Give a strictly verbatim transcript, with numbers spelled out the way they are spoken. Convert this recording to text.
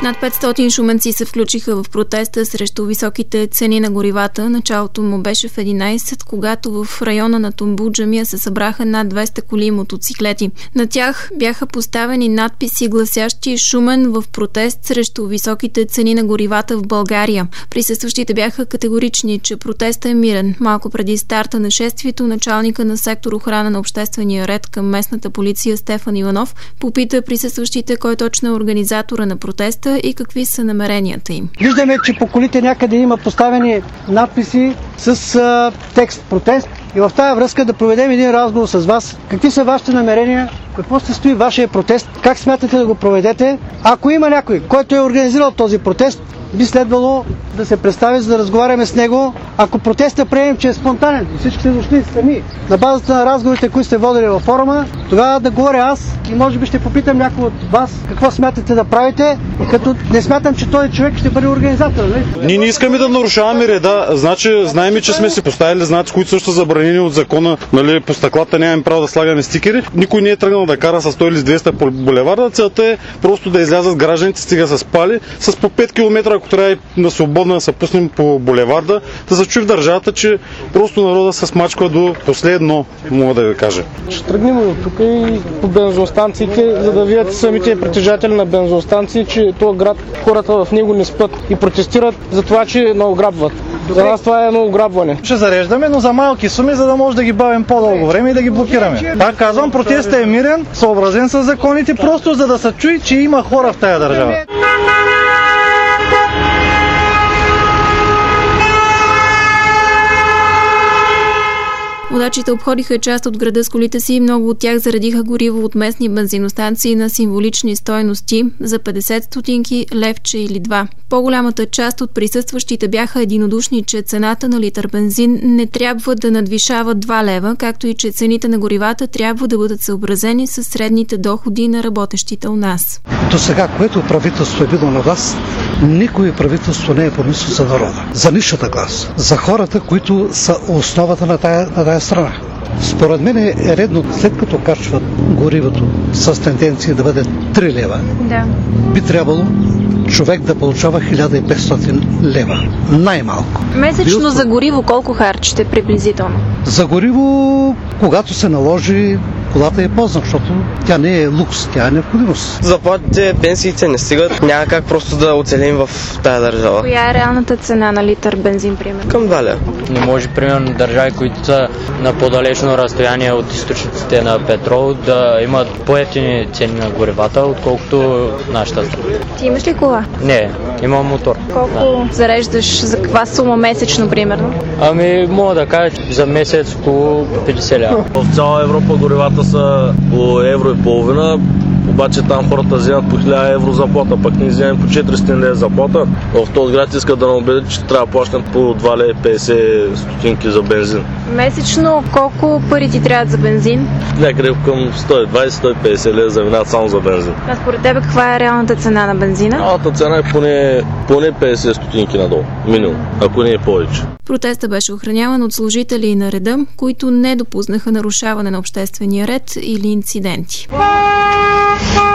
Над петстотин шуменци се включиха в протеста срещу високите цени на горивата. Началото му беше в единайсет, когато в района на Тумбу джамия се събраха над двеста коли и мотоциклети. На тях бяха поставени надписи, гласящи "Шумен в протест срещу високите цени на горивата в България". Присъстващите бяха категорични, че протестът е мирен. Малко преди старта на шествието, началника на сектор охрана на обществения ред към местната полиция Стефан Иванов попита присъстващите кой точно е организатора на протеста и какви са намеренията им. Виждаме, че по колите някъде има поставени надписи с а, текст протест и в тази връзка да проведем един разговор с вас. Какви са вашите намерения? Какво се стои вашия протест? Как смятате да го проведете? Ако има някой, който е организирал този протест, би следвало да се представи, за да разговаряме с него. Ако протестът приемем, че е спонтанен и всички са дошли сами, на базата на разговорите, които сте водили във форума, тогава да говоря аз и може би ще попитам някой от вас какво смятате да правите, и като не смятам, че този човек ще бъде организатор. Не? Ние не искаме да нарушаваме реда. Значи, знаем, че сме си поставили знаци, които също са забранени от закона. Нали, по стъклата нямаме право да слагаме стикери. Никой не е тръгнал да кара с сто или с двеста по булеварда. Целта е просто да излязат гражданите, стига с пали, с по пет километра, ако трябва на свободна да се пуснем по булеварда, да се чуи в държавата, че просто народа се смачква до последно, мога да ви кажа. Ще тръгнем от тук и по бензостанциите, за да видят самите притежатели на бензостанции, че този град, хората в него не спят и протестират за това, че не ограбват. За нас това е едно ограбване. Ще зареждаме, но за малки суми, за да може да ги бавим по-дълго време и да ги блокираме. Пак казвам, протестът е мирен, съобразен с законите, просто за да се чуи, че има хора в тая държава. Водачите обходиха част от града с колите си и много от тях заредиха гориво от местни бензиностанции на символични стойности за петдесет стотинки, левче или два. По-голямата част от присъстващите бяха единодушни, че цената на литър бензин не трябва да надвишава два лева, както и че цените на горивата трябва да бъдат съобразени с средните доходи на работещите у нас. До сега, което правителство е било на власт, никое правителство не е помислило за народа, за нишата класа, за хората, които са основата на тая, на тая страна. Според мен е редно, след като качват горивото с тенденция да бъде три лева, да. Би трябвало човек да получава хиляда и петстотин лева. Най-малко. Месечно Бил... за гориво колко харчите приблизително? За гориво, когато се наложи, колата е ползна, защото тя не е лукс, тя е необходимост. Заплатите, пенсиите не стигат, няма как просто да оцелим в тая държава. Коя е реалната цена на литър бензин, примерно? Към два лева. Не може, примерно, държави, които са на по-далечно разстояние от източниците на петрол, да имат по-евтини цени на горивата, отколкото нашата страна. Ти имаш ли кола? Не, имам мотор. Колко да. зареждаш, за каква сума месечно, примерно? Ами, мога да кажа, за месец около петдесет лева. В цяла Европа горивата са по евро и половина, обаче там хората вземат по хиляда евро заплата, пък ние вземем по четиристотин лева заплата. В този град искат да наубедят, че трябва да плащат по два лева и петдесет стотинки за бензин. Месечно колко пари ти трябват за бензин? Някъде към сто и двадесет до сто и петдесет лева заминават само за бензин. А според тебе каква е реалната цена на бензина? Реалната цена е поне, поне петдесет стотинки надолу, минимум, ако не е повече. Протестът беше охраняван от служители на реда, които не допуснаха нарушаване на обществения ред или инциденти.